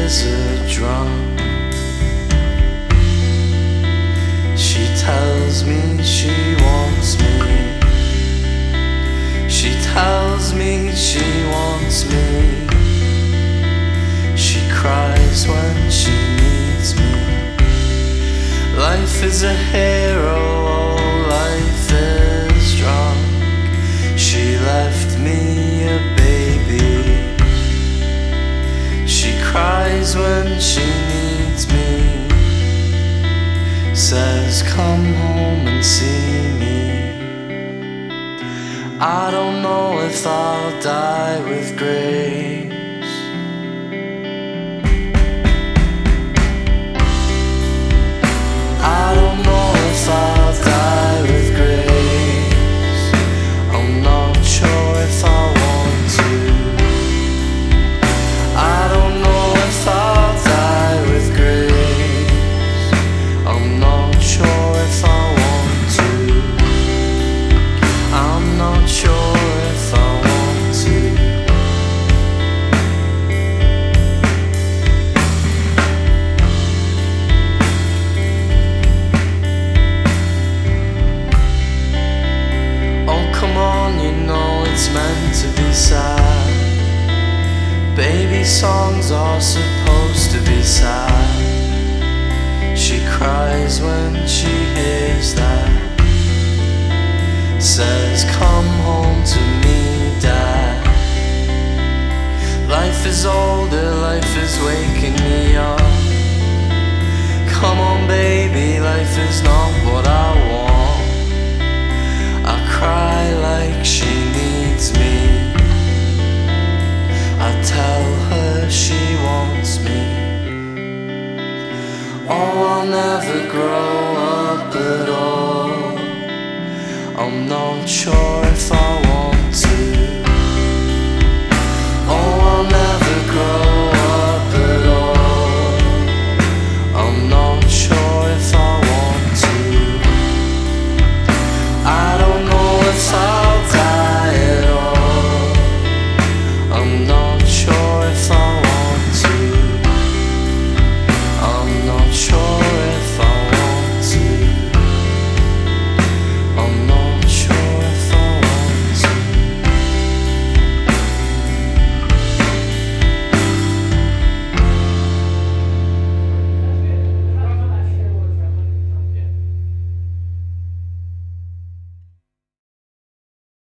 is a drum. She tells me she wants me. She tells me she wants me. She cries when she needs me. Life is a hero, oh, life is drunk. She left me a baby. She cries when she needs me. Says come home and see me. I don't know if I'll die with grace. I don't know if I'll die with grace. I'm not sure if I want to. I don't know if I'll die with grace. I'm not sure if I want to. I'm not sure if I want to. Oh come on, you know it's meant to be sad. Baby songs are supposed to be sad. She cries when she hears that. Says come home to me, Dad. Life is older, life is waking me up. Come on baby, life is not what I want. I cry like she needs me. I tell her she wants me. Oh, I'll never grow up at all. I'm not sure